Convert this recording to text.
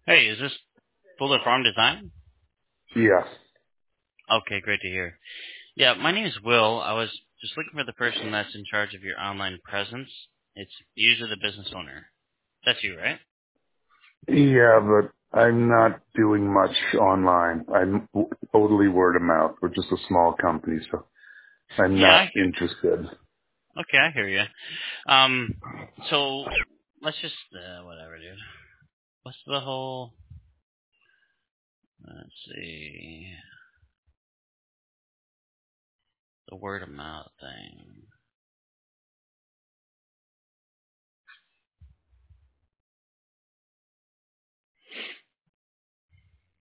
Hey, is this Fuller Farm Design? Yes. Okay, great to hear. Yeah, my name is Will. I was just looking for the person that's in charge of your online presence. It's usually the business owner. That's you, right? Yeah, but I'm not doing much online. I'm totally word of mouth. We're just a small company, so I'm Yeah, not interested. okay, I hear you. Um, so let's just whatever, dude. What's the whole? Let's see, the word of mouth thing.